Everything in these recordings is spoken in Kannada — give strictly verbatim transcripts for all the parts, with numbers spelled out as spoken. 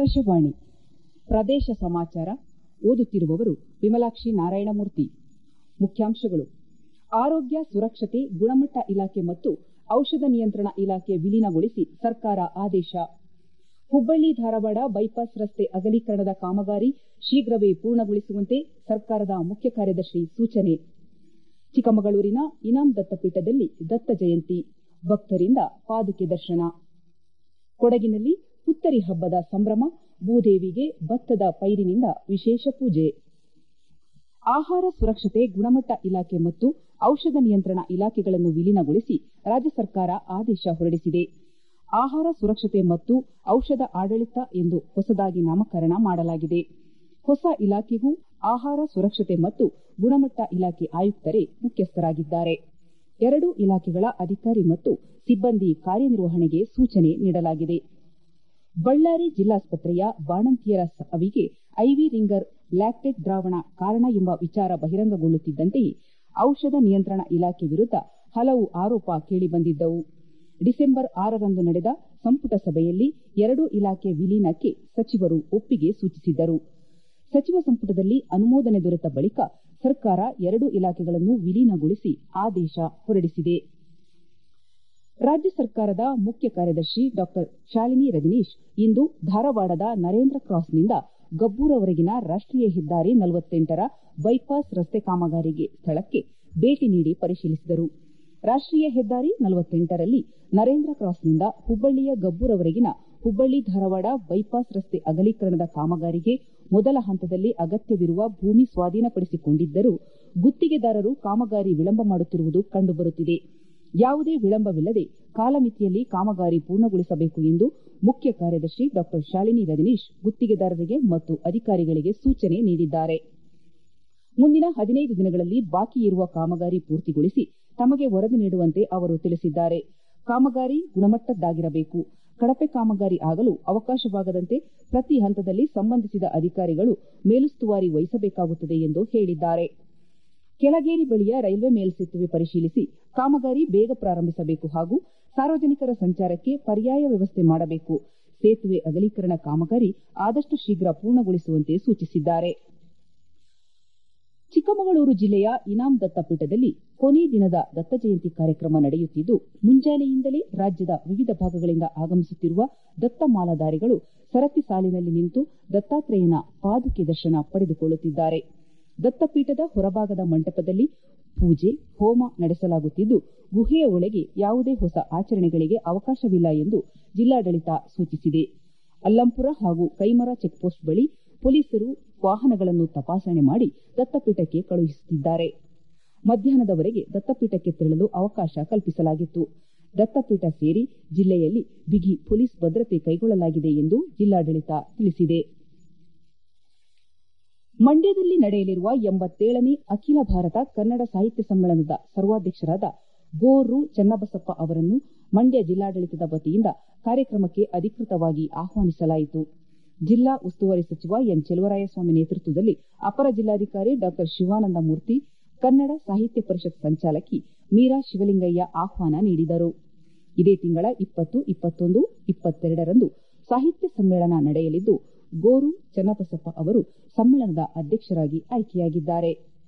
ಆಕಾಶವಾಣಿ ಪ್ರದೇಶ ಸಮಾಚಾರ ಓದುತ್ತಿರುವವರು ವಿಮಲಾಕ್ಷಿ ನಾರಾಯಣಮೂರ್ತಿ. ಮುಖ್ಯಾಂಶಗಳು: ಆರೋಗ್ಯ ಸುರಕ್ಷತೆ ಗುಣಮಟ್ಟ ಇಲಾಖೆ ಮತ್ತು ಔಷಧ ನಿಯಂತ್ರಣ ಇಲಾಖೆ ವಿಲೀನಗೊಳಿಸಿ ಸರ್ಕಾರ ಆದೇಶ. ಹುಬ್ಬಳ್ಳಿ ಧಾರವಾಡ ಬೈಪಾಸ್ ರಸ್ತೆ ಅಗಲೀಕರಣದ ಕಾಮಗಾರಿ ಶೀಘ್ರವೇ ಪೂರ್ಣಗೊಳಿಸುವಂತೆ ಸರ್ಕಾರದ ಮುಖ್ಯ ಕಾರ್ಯದರ್ಶಿ ಸೂಚನೆ. ಚಿಕ್ಕಮಗಳೂರಿನ ಇನಾಂ ದತ್ತಪೀಠದಲ್ಲಿ ದತ್ತ ಜಯಂತಿ, ಭಕ್ತರಿಂದ ಪಾದುಕೆ ದರ್ಶನ. ಕೊಡಗಿನಲ್ಲಿ ಪುತ್ತರಿ ಹಬ್ಬದ ಸಂಭ್ರಮ, ಭೂದೇವಿಗೆ ಭತ್ತದ ಪೈರಿನಿಂದ ವಿಶೇಷ ಪೂಜೆ. ಆಹಾರ ಸುರಕ್ಷತೆ ಗುಣಮಟ್ಟ ಇಲಾಖೆ ಮತ್ತು ಔಷಧ ನಿಯಂತ್ರಣ ಇಲಾಖೆಗಳನ್ನು ವಿಲೀನಗೊಳಿಸಿ ರಾಜ್ಯ ಸರ್ಕಾರ ಆದೇಶ ಹೊರಡಿಸಿದೆ. ಆಹಾರ ಸುರಕ್ಷತೆ ಮತ್ತು ಔಷಧ ಆಡಳಿತ ಎಂದು ಹೊಸದಾಗಿ ನಾಮಕರಣ ಮಾಡಲಾಗಿದೆ. ಹೊಸ ಇಲಾಖೆಗೂ ಆಹಾರ ಸುರಕ್ಷತೆ ಮತ್ತು ಗುಣಮಟ್ಟ ಇಲಾಖೆ ಆಯುಕ್ತರೇ ಮುಖ್ಯಸ್ಥರಾಗಿದ್ದಾರೆ. ಎರಡೂ ಇಲಾಖೆಗಳ ಅಧಿಕಾರಿ ಮತ್ತು ಸಿಬ್ಬಂದಿ ಕಾರ್ಯನಿರ್ವಹಣೆಗೆ ಸೂಚನೆ ನೀಡಲಾಗಿದೆ. ಬಳ್ಳಾರಿ ಜಿಲ್ಲಾಸ್ಪತ್ರೆಯ ಬಾಣಂತಿಯರ ಸಾವಿಗೆ ಐವಿ ರಿಂಗರ್ ಲ್ಯಾಕ್ಟೇಟ್ ದ್ರಾವಣ ಕಾರಣ ಎಂಬ ವಿಚಾರ ಬಹಿರಂಗಗೊಳ್ಳುತ್ತಿದ್ದಂತೆಯೇ ಔಷಧ ನಿಯಂತ್ರಣ ಇಲಾಖೆ ವಿರುದ್ಧ ಹಲವು ಆರೋಪ ಕೇಳಿಬಂದಿದ್ದವು. ಡಿಸೆಂಬರ್ ಆರರಂದು ನಡೆದ ಸಂಪುಟ ಸಭೆಯಲ್ಲಿ ಎರಡೂ ಇಲಾಖೆ ವಿಲೀನಕ್ಕೆ ಸಚಿವರು ಒಪ್ಪಿಗೆ ಸೂಚಿಸಿದ್ದರು. ಸಚಿವ ಸಂಪುಟದಲ್ಲಿ ಅನುಮೋದನೆ ದೊರೆತ ಬಳಿಕ ಸರ್ಕಾರ ಎರಡೂ ಇಲಾಖೆಗಳನ್ನು ವಿಲೀನಗೊಳಿಸಿ ಆದೇಶ ಹೊರಡಿಸಿದೆ. ರಾಜ್ಯ ಸರ್ಕಾರದ ಮುಖ್ಯ ಕಾರ್ಯದರ್ಶಿ ಡಾ ಶಾಲಿನಿ ರಜನೀಶ್ ಇಂದು ಧಾರವಾಡದ ನರೇಂದ್ರ ಕ್ರಾಸ್ನಿಂದ ಗಬ್ಬೂರವರೆಗಿನ ರಾಷ್ಟೀಯ ಹೆದ್ದಾರಿ ನಲವತ್ತೆಂಟರ ಬೈಪಾಸ್ ರಸ್ತೆ ಕಾಮಗಾರಿಗೆ ಸ್ಥಳಕ್ಕೆ ಭೇಟಿ ನೀಡಿ ಪರಿಶೀಲಿಸಿದರು. ರಾಷ್ಟೀಯ ಹೆದ್ದಾರಿ ನಲವತ್ತೆಂಟರಲ್ಲಿ ನರೇಂದ್ರ ಕ್ರಾಸ್ನಿಂದ ಹುಬ್ಬಳ್ಳಿಯ ಗಬ್ಬೂರವರೆಗಿನ ಹುಬ್ಬಳ್ಳಿ ಧಾರವಾಡ ಬೈಪಾಸ್ ರಸ್ತೆ ಅಗಲೀಕರಣದ ಕಾಮಗಾರಿಗೆ ಮೊದಲ ಹಂತದಲ್ಲಿ ಅಗತ್ಯವಿರುವ ಭೂಮಿ ಸ್ವಾಧೀನಪಡಿಸಿಕೊಂಡಿದ್ದರೂ ಗುತ್ತಿಗೆದಾರರು ಕಾಮಗಾರಿ ವಿಳಂಬ ಮಾಡುತ್ತಿರುವುದು ಕಂಡುಬರುತ್ತಿದೆ. ಯಾವುದೇ ವಿಳಂಬವಿಲ್ಲದೆ ಕಾಲಮಿತಿಯಲ್ಲಿ ಕಾಮಗಾರಿ ಪೂರ್ಣಗೊಳಿಸಬೇಕು ಎಂದು ಮುಖ್ಯ ಕಾರ್ಯದರ್ಶಿ ಡಾ ಶಾಲಿನಿ ರಜನೀಶ್ ಗುತ್ತಿಗೆದಾರರಿಗೆ ಮತ್ತು ಅಧಿಕಾರಿಗಳಿಗೆ ಸೂಚನೆ ನೀಡಿದ್ದಾರೆ. ಮುಂದಿನ ಹದಿನೈದು ದಿನಗಳಲ್ಲಿ ಬಾಕಿ ಇರುವ ಕಾಮಗಾರಿ ಪೂರ್ತಿಗೊಳಿಸಿ ತಮಗೆ ವರದಿ ನೀಡುವಂತೆ ಅವರು ತಿಳಿಸಿದ್ದಾರೆ. ಕಾಮಗಾರಿ ಗುಣಮಟ್ಟದ್ದಾಗಿರಬೇಕು. ಕಳಪೆ ಕಾಮಗಾರಿ ಆಗಲು ಅವಕಾಶವಾಗದಂತೆ ಪ್ರತಿ ಹಂತದಲ್ಲಿ ಸಂಬಂಧಿಸಿದ ಅಧಿಕಾರಿಗಳು ಮೇಲುಸ್ತುವಾರಿ ವಹಿಸಬೇಕಾಗುತ್ತದೆ ಎಂದು ಹೇಳಿದ್ದಾರೆ. ಕೆಳಗೇರಿ ಬಳಿಯ ರೈಲ್ವೆ ಮೇಲ್ಸೇತುವೆ ಪರಿಶೀಲಿಸಿ ಕಾಮಗಾರಿ ಬೇಗ ಪ್ರಾರಂಭಿಸಬೇಕು ಹಾಗೂ ಸಾರ್ವಜನಿಕರ ಸಂಚಾರಕ್ಕೆ ಪರ್ಯಾಯ ವ್ಯವಸ್ಥೆ ಮಾಡಬೇಕು. ಸೇತುವೆ ಅಗಲೀಕರಣ ಕಾಮಗಾರಿ ಆದಷ್ಟು ಶೀಘ್ರ ಪೂರ್ಣಗೊಳಿಸುವಂತೆ ಸೂಚಿಸಿದ್ದಾರೆ. ಚಿಕ್ಕಮಗಳೂರು ಜಿಲ್ಲೆಯ ಇನಾಂ ದತ್ತಪೀಠದಲ್ಲಿ ಕೊನೆ ದಿನದ ದತ್ತ ಜಯಂತಿ ಕಾರ್ಯಕ್ರಮ ನಡೆಯುತ್ತಿದ್ದು, ಮುಂಜಾನೆಯಿಂದಲೇ ರಾಜ್ಯದ ವಿವಿಧ ಭಾಗಗಳಿಂದ ಆಗಮಿಸುತ್ತಿರುವ ದತ್ತ ಮಾಲಾಧಾರಿಗಳು ಸರತಿ ಸಾಲಿನಲ್ಲಿ ನಿಂತು ದತ್ತಾತ್ರೇಯನ ಪಾದುಕೆ ದರ್ಶನ ಪಡೆದುಕೊಳ್ಳುತ್ತಿದ್ದಾರೆ. ದತ್ತಪೀಠದ ಹೊರಭಾಗದ ಮಂಟಪದಲ್ಲಿ ಪೂಜೆ, ಹೋಮ ನಡೆಸಲಾಗುತ್ತಿದ್ದು, ಗುಹೆಯ ಒಳಗೆ ಯಾವುದೇ ಹೊಸ ಆಚರಣೆಗಳಿಗೆ ಅವಕಾಶವಿಲ್ಲ ಎಂದು ಜಿಲ್ಲಾಡಳಿತ ಸೂಚಿಸಿದೆ. ಅಲ್ಲಂಪುರ ಹಾಗೂ ಕೈಮರ ಚೆಕ್ಪೋಸ್ಟ್ ಬಳಿ ಪೊಲೀಸರು ವಾಹನಗಳನ್ನು ತಪಾಸಣೆ ಮಾಡಿ ದತ್ತಪೀಠಕ್ಕೆ ಕಳುಹಿಸುತ್ತಿದ್ದಾರೆ. ಮಧ್ಯಾಹ್ನದವರೆಗೆ ದತ್ತಪೀಠಕ್ಕೆ ತೆರಳಲು ಅವಕಾಶ ಕಲ್ಪಿಸಲಾಗಿತ್ತು. ದತ್ತಪೀಠ ಸೇರಿ ಜಿಲ್ಲೆಯಲ್ಲಿ ಬಿಗಿ ಪೊಲೀಸ್ ಭದ್ರತೆ ಕೈಗೊಳ್ಳಲಾಗಿದೆ ಎಂದು ಜಿಲ್ಲಾಡಳಿತ ತಿಳಿಸಿದೆ. ಮಂಡ್ಯದಲ್ಲಿ ನಡೆಯಲಿರುವ ಎಂಬತ್ತೇಳನೇ ಅಖಿಲ ಭಾರತ ಕನ್ನಡ ಸಾಹಿತ್ಯ ಸಮ್ಮೇಳನದ ಸರ್ವಾಧ್ಯಕ್ಷರಾದ ಗೋ ರು ಚನ್ನಬಸಪ್ಪ ಅವರನ್ನು ಮಂಡ್ಯ ಜಿಲ್ಲಾಡಳಿತದ ವತಿಯಿಂದ ಕಾರ್ಯಕ್ರಮಕ್ಕೆ ಅಧಿಕೃತವಾಗಿ ಆಹ್ವಾನಿಸಲಾಯಿತು. ಜಿಲ್ಲಾ ಉಸ್ತುವಾರಿ ಸಚಿವ ಎನ್ ಚೆಲುವರಾಯಸ್ವಾಮಿ ನೇತೃತ್ವದಲ್ಲಿ ಅಪರ ಜಿಲ್ಲಾಧಿಕಾರಿ ಡಾ ಶಿವಾನಂದ ಮೂರ್ತಿ, ಕನ್ನಡ ಸಾಹಿತ್ಯ ಪರಿಷತ್ ಸಂಚಾಲಕಿ ಮೀರಾ ಶಿವಲಿಂಗಯ್ಯ ಆಹ್ವಾನ ನೀಡಿದರು. ಇದೇ ತಿಂಗಳ ಇಪ್ಪತ್ತು, ಇಪ್ಪತ್ತೊಂದು, ಇಪ್ಪತ್ತೆರಡರಂದು ಸಾಹಿತ್ಯ ಸಮ್ಮೇಳನ ನಡೆಯಲಿದ್ದು, ಗೋರು ಚನ್ನಬಸಪ್ಪ ಅವರು ಸಮ್ಮೇಳನದ ಅಧ್ಯಕ್ಷರಾಗಿ ಆಯ್ಕೆಯಾಗಿದ್ದಾರೆ.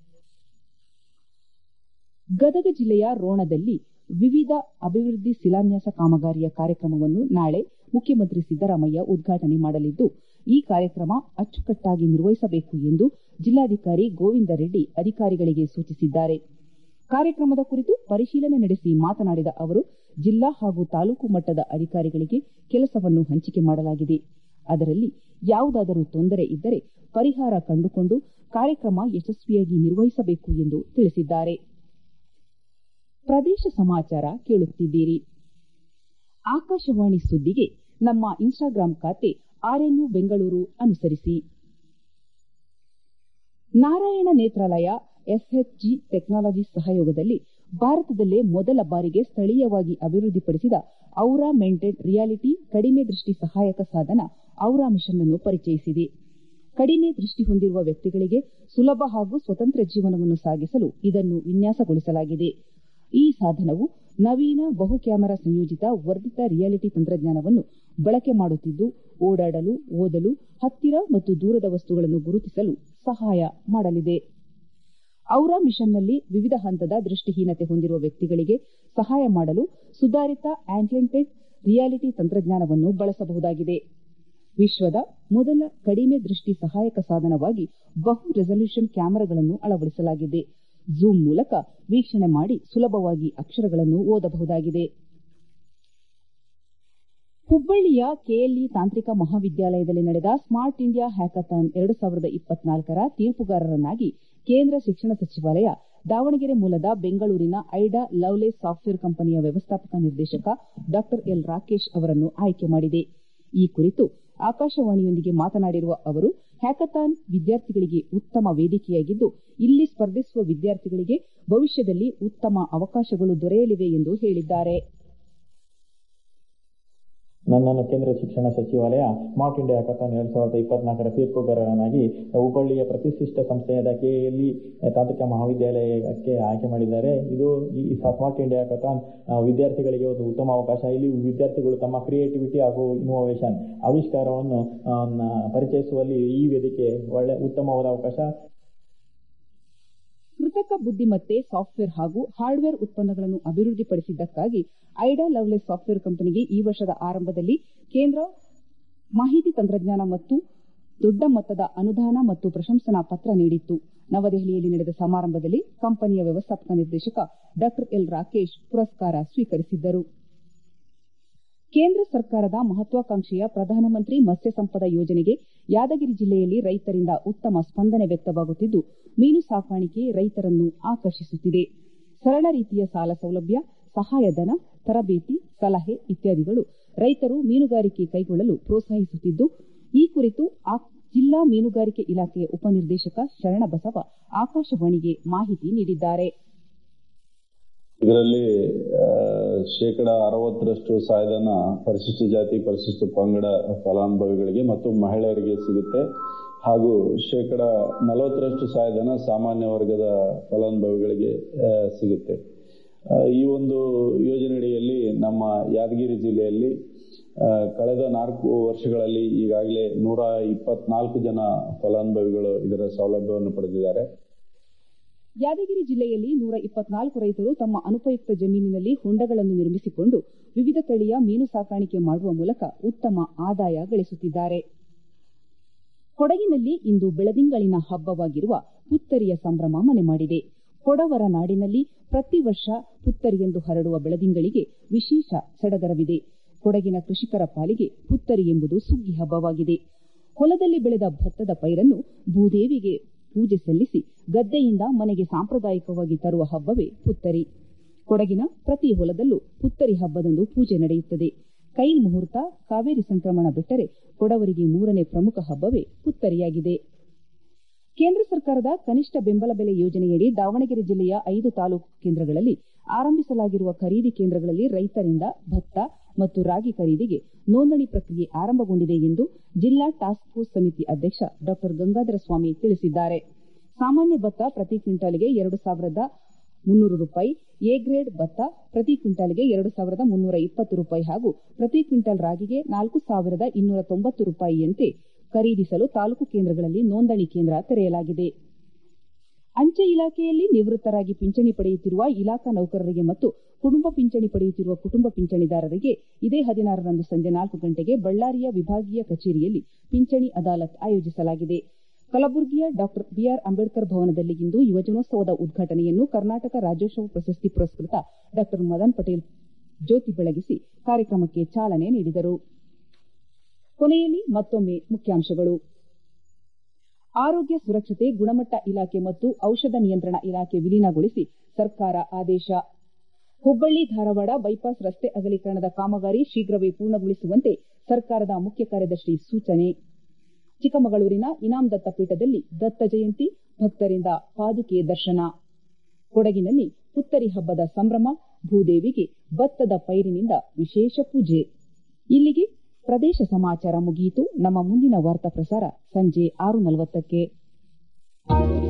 ಗದಗ ಜಿಲ್ಲೆಯ ರೋಣದಲ್ಲಿ ವಿವಿಧ ಅಭಿವೃದ್ಧಿ ಶಿಲಾನ್ಯಾಸ ಕಾಮಗಾರಿಯ ಕಾರ್ಯಕ್ರಮವನ್ನು ನಾಳೆ ಮುಖ್ಯಮಂತ್ರಿ ಸಿದ್ದರಾಮಯ್ಯ ಉದ್ಘಾಟನೆ ಮಾಡಲಿದ್ದು, ಈ ಕಾರ್ಯಕ್ರಮ ಅಚ್ಚುಕಟ್ಟಾಗಿ ನಿರ್ವಹಿಸಬೇಕು ಎಂದು ಜಿಲ್ಲಾಧಿಕಾರಿ ಗೋವಿಂದ ರೆಡ್ಡಿ ಅಧಿಕಾರಿಗಳಿಗೆ ಸೂಚಿಸಿದ್ದಾರೆ. ಕಾರ್ಯಕ್ರಮದ ಕುರಿತು ಪರಿಶೀಲನೆ ನಡೆಸಿ ಮಾತನಾಡಿದ ಅವರು, ಜಿಲ್ಲಾ ಹಾಗೂ ತಾಲೂಕು ಮಟ್ಟದ ಅಧಿಕಾರಿಗಳಿಗೆ ಕೆಲಸವನ್ನು ಹಂಚಿಕೆ ಮಾಡಲಾಗಿದೆ. ಅದರಲ್ಲಿ ಯಾವುದಾದರೂ ತೊಂದರೆ ಇದ್ದರೆ ಪರಿಹಾರ ಕಂಡುಕೊಂಡು ಕಾರ್ಯಕ್ರಮ ಯಶಸ್ವಿಯಾಗಿ ನಿರ್ವಹಿಸಬೇಕು ಎಂದು ತಿಳಿಸಿದ್ದಾರೆ. ಪ್ರದೇಶ ಸಮಾಚಾರ ಕೇಳುತ್ತಿದ್ದೀರಿ. ಆಕಾಶವಾಣಿ ಸುದ್ದಿಗೆ ನಮ್ಮ ಇನ್ಸ್ಟಾಗ್ರಾಂ ಖಾತೆ ಆರ್ಎನ್ಯು ಬೆಂಗಳೂರು ಅನುಸರಿಸಿ. ನಾರಾಯಣ ನೇತ್ರಾಲಯ ಎಸ್ಎಚ್ಜಿ ಟೆಕ್ನಾಲಜೀಸ್ ಸಹಯೋಗದಲ್ಲಿ ಭಾರತದಲ್ಲೇ ಮೊದಲ ಬಾರಿಗೆ ಸ್ಥಳೀಯವಾಗಿ ಅಭಿವೃದ್ಧಿಪಡಿಸಿದ ಔರಾಮೆಂಟೆಡ್ ರಿಯಾಲಿಟಿ ಕಡಿಮೆ ದೃಷ್ಟಿ ಸಹಾಯಕ ಸಾಧನ ಔರಾ ಮಿಷನ್ ಅನ್ನು ಪರಿಚಯಿಸಿದೆ. ಕಡಿಮೆ ದೃಷ್ಟಿ ಹೊಂದಿರುವ ವ್ಯಕ್ತಿಗಳಿಗೆ ಸುಲಭ ಹಾಗೂ ಸ್ವತಂತ್ರ ಜೀವನವನ್ನು ಸಾಗಿಸಲು ಇದನ್ನು ವಿನ್ಯಾಸಗೊಳಿಸಲಾಗಿದೆ. ಈ ಸಾಧನವು ನವೀನ ಬಹು ಕ್ಯಾಮೆರಾ ಸಂಯೋಜಿತ ವರ್ಧಿತ ರಿಯಾಲಿಟಿ ತಂತ್ರಜ್ಞಾನವನ್ನು ಬಳಕೆ ಮಾಡುತ್ತಿದ್ದು ಓಡಾಡಲು, ಓದಲು, ಹತ್ತಿರ ಮತ್ತು ದೂರದ ವಸ್ತುಗಳನ್ನು ಗುರುತಿಸಲು ಸಹಾಯ ಮಾಡಲಿದೆ. ಔರಾ ಮಿಷನ್ನಲ್ಲಿ ವಿವಿಧ ಹಂತದ ದೃಷ್ಟಿಹೀನತೆ ಹೊಂದಿರುವ ವ್ಯಕ್ತಿಗಳಿಗೆ ಸಹಾಯ ಮಾಡಲು ಸುಧಾರಿತ ಆಗ್ಮೆಂಟೆಡ್ ರಿಯಾಲಿಟಿ ತಂತ್ರಜ್ಞಾನವನ್ನು ಬಳಸಬಹುದಾಗಿದೆ. ವಿಶ್ವದ ಮೊದಲ ಕಡಿಮೆ ದೃಷ್ಟಿ ಸಹಾಯಕ ಸಾಧನವಾಗಿ ಬಹು ರೆಸಲ್ಯೂಷನ್ ಕ್ಯಾಮೆರಾಗಳನ್ನು ಅಳವಡಿಸಲಾಗಿದೆ. ಝೂಮ್ ಮೂಲಕ ವೀಕ್ಷಣೆ ಮಾಡಿ ಸುಲಭವಾಗಿ ಅಕ್ಷರಗಳನ್ನು ಓದಬಹುದಾಗಿದೆ. ಹುಬ್ಬಳ್ಳಿಯ ಕೆಎಲ್ಇ ತಾಂತ್ರಿಕ ಮಹಾವಿದ್ಯಾಲಯದಲ್ಲಿ ನಡೆದ ಸ್ಮಾರ್ಟ್ ಇಂಡಿಯಾ ಹ್ಯಾಕಥಾನ್ ಎರಡು ಸಾವಿರದ ಇಪ್ಪತ್ನಾಲ್ಕರ ತೀರ್ಪುಗಾರರನ್ನಾಗಿ ಕೇಂದ್ರ ಶಿಕ್ಷಣ ಸಚಿವಾಲಯ ದಾವಣಗೆರೆ ಮೂಲದ ಬೆಂಗಳೂರಿನ ಐಡಾ ಲವ್ಲೇಸ್ ಸಾಫ್ಟ್ವೇರ್ ಕಂಪನಿಯ ವ್ಯವಸ್ಥಾಪಕ ನಿರ್ದೇಶಕ ಡಾ ಎಲ್ ರಾಕೇಶ್ ಅವರನ್ನು ಆಯ್ಕೆ ಮಾಡಿದೆ. ಈ ಕುರಿತು ಆಕಾಶವಾಣಿಯೊಂದಿಗೆ ಮಾತನಾಡಿರುವ ಅವರು, ಹ್ಯಾಕಥಾನ್ ವಿದ್ಯಾರ್ಥಿಗಳಿಗೆ ಉತ್ತಮ ವೇದಿಕೆಯಾಗಿದ್ದು, ಇಲ್ಲಿ ಸ್ಪರ್ಧಿಸುವ ವಿದ್ಯಾರ್ಥಿಗಳಿಗೆ ಭವಿಷ್ಯದಲ್ಲಿ ಉತ್ತಮ ಅವಕಾಶಗಳು ದೊರೆಯಲಿವೆ ಎಂದು ಹೇಳಿದ್ದಾರೆ. ನನ್ನನ್ನು ಕೇಂದ್ರ ಶಿಕ್ಷಣ ಸಚಿವಾಲಯ ಸ್ಮಾರ್ಟ್ ಇಂಡಿಯಾ ಹ್ಯಾಕಥಾನ್ ಎರಡ್ ಸಾವಿರದ ಇಪ್ಪತ್ನಾಲ್ಕರ ತೀರ್ಪುಗಾರನಾಗಿ ಹುಬ್ಬಳ್ಳಿಯ ಪ್ರತಿಷ್ಠಿತ ಸಂಸ್ಥೆಯಾದ ಕೆಎಲ್ಇ ತಾಂತ್ರಿಕ ಮಹಾವಿದ್ಯಾಲಯಕ್ಕೆ ಆಯ್ಕೆ ಮಾಡಿದ್ದಾರೆ. ಇದು ಈ ಸ್ಮಾರ್ಟ್ ಇಂಡಿಯಾ ಹ್ಯಾಕಥಾನ್ ವಿದ್ಯಾರ್ಥಿಗಳಿಗೆ ಒಂದು ಉತ್ತಮ ಅವಕಾಶ. ಇಲ್ಲಿ ವಿದ್ಯಾರ್ಥಿಗಳು ತಮ್ಮ ಕ್ರಿಯೇಟಿವಿಟಿ ಹಾಗೂ ಇನೋವೇಷನ್ ಆವಿಷ್ಕಾರವನ್ನು ಪರಿಚಯಿಸುವಲ್ಲಿ ಈ ವೇದಿಕೆ ಒಳ್ಳೆ ಉತ್ತಮವಾದ ಅವಕಾಶ. ಕೃತಕ ಬುದ್ದಿಮತ್ತೆ ಸಾಫ್ಟ್ವೇರ್ ಹಾಗೂ ಹಾರ್ಡ್ವೇರ್ ಉತ್ಪನ್ನಗಳನ್ನು ಅಭಿವೃದ್ಧಿಪಡಿಸಿದ್ದಕ್ಕಾಗಿ ಐಡಾ ಲವ್ಲೇಸ್ ಸಾಫ್ಟ್ವೇರ್ ಕಂಪನಿಗೆ ಈ ವರ್ಷದ ಆರಂಭದಲ್ಲಿ ಕೇಂದ್ರ ಮಾಹಿತಿ ತಂತ್ರಜ್ಞಾನ ಮತ್ತು ದೊಡ್ಡ ಮೊತ್ತದ ಅನುದಾನ ಮತ್ತು ಪ್ರಶಂಸನಾ ಪತ್ರ ನೀಡಿತ್ತು. ನವದೆಹಲಿಯಲ್ಲಿ ನಡೆದ ಸಮಾರಂಭದಲ್ಲಿ ಕಂಪನಿಯ ವ್ಯವಸ್ಥಾಪಕ ನಿರ್ದೇಶಕ ಡಾ ಎಲ್ ರಾಕೇಶ್ ಪುರಸ್ಕಾರ ಸ್ವೀಕರಿಸಿದ್ದರು. ಕೇಂದ್ರ ಸರ್ಕಾರದ ಮಹತ್ವಾಕಾಂಕ್ಷೆಯ ಪ್ರಧಾನಮಂತ್ರಿ ಮತ್ಸ್ಯ ಸಂಪದ ಯೋಜನೆಗೆ ಯಾದಗಿರಿ ಜಿಲ್ಲೆಯಲ್ಲಿ ರೈತರಿಂದ ಉತ್ತಮ ಸ್ಪಂದನೆ ವ್ಯಕ್ತವಾಗುತ್ತಿದ್ದು, ಮೀನು ಸಾಕಾಣಿಕೆ ರೈತರನ್ನು ಆಕರ್ಷಿಸುತ್ತಿದೆ. ಸರಳ ರೀತಿಯ ಸಾಲ ಸೌಲಭ್ಯ, ಸಹಾಯಧನ, ತರಬೇತಿ, ಸಲಹೆ ಇತ್ಯಾದಿಗಳು ರೈತರು ಮೀನುಗಾರಿಕೆ ಕೈಗೊಳ್ಳಲು ಪ್ರೋತ್ಸಾಹಿಸುತ್ತಿದ್ದು, ಈ ಕುರಿತು ಜಿಲ್ಲಾ ಮೀನುಗಾರಿಕೆ ಇಲಾಖೆಯ ಉಪನಿರ್ದೇಶಕ ಶರಣಬಸವ ಆಕಾಶವಾಣಿಗೆ ಮಾಹಿತಿ ನೀಡಿದ್ದಾರೆ. ಇದರಲ್ಲಿ ಶೇಕಡ ಅರವತ್ತರಷ್ಟು ಸಹಾಯಧನ ಪರಿಶಿಷ್ಟ ಜಾತಿ, ಪರಿಶಿಷ್ಟ ಪಂಗಡ ಫಲಾನುಭವಿಗಳಿಗೆ ಮತ್ತು ಮಹಿಳೆಯರಿಗೆ ಸಿಗುತ್ತೆ. ಹಾಗೂ ಶೇಕಡ ನಲವತ್ತರಷ್ಟು ಸಹಾಯಧನ ಸಾಮಾನ್ಯ ವರ್ಗದ ಫಲಾನುಭವಿಗಳಿಗೆ ಸಿಗುತ್ತೆ. ಈ ಒಂದು ಯೋಜನೆಯಡಿಯಲ್ಲಿ ನಮ್ಮ ಯಾದಗಿರಿ ಜಿಲ್ಲೆಯಲ್ಲಿ ಕಳೆದ ನಾಲ್ಕು ವರ್ಷಗಳಲ್ಲಿ ಈಗಾಗಲೇ ನೂರ ಇಪ್ಪತ್ನಾಲ್ಕು ಜನ ಫಲಾನುಭವಿಗಳು ಇದರ ಸೌಲಭ್ಯವನ್ನು ಪಡೆದಿದ್ದಾರೆ. ಯಾದಗಿರಿ ಜಿಲ್ಲೆಯಲ್ಲಿ ನೂರ ಇಪ್ಪತ್ನಾಲ್ಕು ರೈತರು ತಮ್ಮ ಅನುಪಯುಕ್ತ ಜಮೀನಿನಲ್ಲಿ ಹೊಂಡಗಳನ್ನು ನಿರ್ಮಿಸಿಕೊಂಡು ವಿವಿಧ ತಳಿಯ ಮೀನು ಸಾಕಾಣಿಕೆ ಮಾಡುವ ಮೂಲಕ ಉತ್ತಮ ಆದಾಯ ಗಳಿಸುತ್ತಿದ್ದಾರೆ. ಕೊಡಗಿನಲ್ಲಿ ಇಂದು ಬೆಳದಿಂಗಳಿನ ಹಬ್ಬವಾಗಿರುವ ಪುತ್ತರಿಯ ಸಂಭ್ರಮ ಮನೆ ಮಾಡಿದೆ. ಕೊಡವರ ನಾಡಿನಲ್ಲಿ ಪ್ರತಿ ವರ್ಷ ಪುತ್ತರಿಯೆಂದು ಹರಡುವ ಬೆಳದಿಂಗಳಿಗೆ ವಿಶೇಷ ಸಡಗರವಿದೆ. ಕೊಡಗಿನ ಕೃಷಿಕರ ಪಾಲಿಗೆ ಪುತ್ತರಿ ಎಂಬುದು ಸುಗ್ಗಿ ಹಬ್ಬವಾಗಿದೆ. ಹೊಲದಲ್ಲಿ ಬೆಳೆದ ಭತ್ತದ ಪೈರನ್ನು ಭೂದೇವಿಗೆ ಪೂಜೆ ಸಲ್ಲಿಸಿ ಗದ್ದೆಯಿಂದ ಮನೆಗೆ ಸಾಂಪ್ರದಾಯಿಕವಾಗಿ ತರುವ ಹಬ್ಬವೇ ಪುತ್ತರಿ. ಕೊಡಗಿನ ಪ್ರತಿ ಹೊಲದಲ್ಲೂ ಪುತ್ತರಿ ಹಬ್ಬದಂದು ಪೂಜೆ ನಡೆಯುತ್ತದೆ. ಕೈಲ್ ಮುಹೂರ್ತ, ಕಾವೇರಿ ಸಂಕ್ರಮಣ ಬಿಟ್ಟರೆ ಕೊಡವರಿಗೆ ಮೂರನೇ ಪ್ರಮುಖ ಹಬ್ಬವೇ ಪುತ್ತರಿಯಾಗಿದೆ. ಕೇಂದ್ರ ಸರ್ಕಾರದ ಕನಿಷ್ಠ ಬೆಂಬಲ ಬೆಲೆ ಯೋಜನೆಯಡಿ ದಾವಣಗೆರೆ ಜಿಲ್ಲೆಯ ಐದು ತಾಲೂಕು ಕೇಂದ್ರಗಳಲ್ಲಿ ಆರಂಭಿಸಲಾಗಿರುವ ಖರೀದಿ ಕೇಂದ್ರಗಳಲ್ಲಿ ರೈತರಿಂದ ಭತ್ತ ಮತ್ತು ರಾಗಿ ಖರೀದಿಗೆ ನೋಂದಣಿ ಪ್ರಕ್ರಿಯೆ ಆರಂಭಗೊಂಡಿದೆ ಎಂದು ಜಿಲ್ಲಾ ಟಾಸ್ಕ್ ಫೋರ್ಸ್ ಸಮಿತಿ ಅಧ್ಯಕ್ಷ ಡಾ ಗಂಗಾಧರ ಸ್ವಾಮಿ ತಿಳಿಸಿದ್ದಾರೆ. ಸಾಮಾನ್ಯ ಭತ್ತ ಪ್ರತಿ ಕ್ವಿಂಟಾಲ್ಗೆ ಎರಡು ಸಾವಿರದ ಮುನ್ನೂರು ರೂಪಾಯಿ, ಎ ಗ್ರೇಡ್ ಭತ್ತ ಪ್ರತಿ ಕ್ವಿಂಟಾಲ್ಗೆ ಎರಡು ಸಾವಿರದ ಮುನ್ನೂರ ಇಪ್ಪತ್ತು ರೂಪಾಯಿ ಹಾಗೂ ಪ್ರತಿ ಕ್ವಿಂಟಾಲ್ ರಾಗಿಗೆ ನಾಲ್ಕು ಸಾವಿರದ ಇನ್ನೂರ ತೊಂಬತ್ತು ರೂಪಾಯಿಯಂತೆ ಖರೀದಿಸಲು ತಾಲೂಕು ಕೇಂದ್ರಗಳಲ್ಲಿ ನೋಂದಣಿ ಕೇಂದ್ರ ತೆರೆಯಲಾಗಿದೆ. ಅಂಚೆ ಇಲಾಖೆಯಲ್ಲಿ ನಿವೃತ್ತರಾಗಿ ಪಿಂಚಣಿ ಪಡೆಯುತ್ತಿರುವ ಇಲಾಖಾ ನೌಕರರಿಗೆ ಮತ್ತು ಕುಟುಂಬ ಪಿಂಚಣಿ ಪಡೆಯುತ್ತಿರುವ ಕುಟುಂಬ ಪಿಂಚಣಿದಾರರಿಗೆ ಇದೇ ಹದಿನಾರರಂದು ಸಂಜೆ ನಾಲ್ಕು ಗಂಟೆಗೆ ಬಳ್ಳಾರಿಯ ವಿಭಾಗೀಯ ಕಚೇರಿಯಲ್ಲಿ ಪಿಂಚಣಿ ಅದಾಲತ್ ಆಯೋಜಿಸಲಾಗಿದೆ. ಕಲಬುರಗಿಯ ಡಾ ಬಿಆರ್ ಅಂಬೇಡ್ಕರ್ ಭವನದಲ್ಲಿ ಇಂದು ಯುವಜನೋತ್ಸವದ ಉದ್ಘಾಟನೆಯನ್ನು ಕರ್ನಾಟಕ ರಾಜ್ಯೋತ್ಸವ ಪ್ರಶಸ್ತಿ ಪುರಸ್ಕೃತ ಡಾ ಮದನ್ ಪಟೇಲ್ ಜ್ಯೋತಿ ಬೆಳಗಿಸಿ ಕಾರ್ಯಕ್ರಮಕ್ಕೆ ಚಾಲನೆ ನೀಡಿದರು. ಕೊನೆಯಲ್ಲಿ ಮತ್ತೊಮ್ಮೆ ಮುಖ್ಯಾಂಶಗಳು. ಆರೋಗ್ಯ ಸುರಕ್ಷತೆ ಗುಣಮಟ್ಟ ಇಲಾಖೆ ಮತ್ತು ಔಷಧ ನಿಯಂತ್ರಣ ಇಲಾಖೆ ವಿಲೀನಗೊಳಿಸಿ ಸರ್ಕಾರ ಆದೇಶ. ಹುಬ್ಬಳ್ಳಿ ಧಾರವಾಡ ಬೈಪಾಸ್ ರಸ್ತೆ ಅಗಲೀಕರಣದ ಕಾಮಗಾರಿ ಶೀಘ್ರವೇ ಪೂರ್ಣಗೊಳಿಸುವಂತೆ ಸರ್ಕಾರದ ಮುಖ್ಯ ಕಾರ್ಯದರ್ಶಿ ಸೂಚನೆ. ಚಿಕ್ಕಮಗಳೂರಿನ ಇನಾಂ ದತ್ತ ಪೀಠದಲ್ಲಿ ದತ್ತ ಜಯಂತಿ, ಭಕ್ತರಿಂದ ಪಾದುಕೆ ದರ್ಶನ. ಕೊಡಗಿನಲ್ಲಿ ಪುತ್ತರಿ ಹಬ್ಬದ ಸಂಭ್ರಮ, ಭೂದೇವಿಗೆ ಭತ್ತದ ಪೈರಿನಿಂದ ವಿಶೇಷ ಪೂಜೆ. ಇಲ್ಲಿಗೆ ಪ್ರದೇಶ ಸಮಾಚಾರ ಮುಗಿಯಿತು. ನಮ್ಮ ಮುಂದಿನ ವಾರ್ತಾ ಪ್ರಸಾರ ಸಂಜೆ ಆರು ನಲವತ್ತಕ್ಕೆ.